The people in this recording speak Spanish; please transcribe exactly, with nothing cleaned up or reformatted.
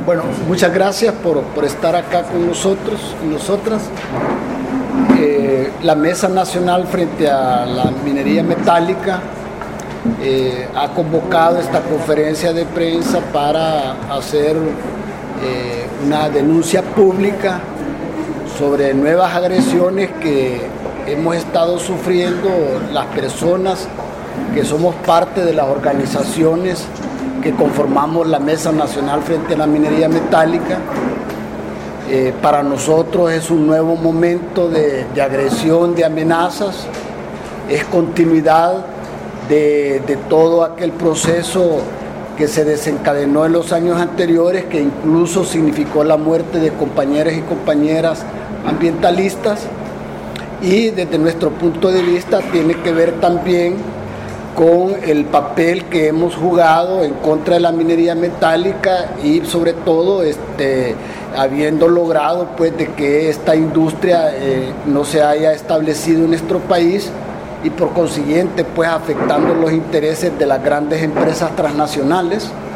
Bueno, muchas gracias por, por estar acá con nosotros y nosotras. Eh, la Mesa Nacional frente a la minería metálica eh, ha convocado esta conferencia de prensa para hacer eh, una denuncia pública sobre nuevas agresiones que hemos estado sufriendo las personas que somos parte de las organizaciones que conformamos la Mesa Nacional frente a la minería metálica. Eh, para nosotros es un nuevo momento de, de agresión, de amenazas, es continuidad de, de todo aquel proceso que se desencadenó en los años anteriores, que incluso significó la muerte de compañeros y compañeras ambientalistas, y desde nuestro punto de vista tiene que ver también con el papel que hemos jugado en contra de la minería metálica y sobre todo este, habiendo logrado pues, de que esta industria eh, no se haya establecido en nuestro país y por consiguiente pues, afectando los intereses de las grandes empresas transnacionales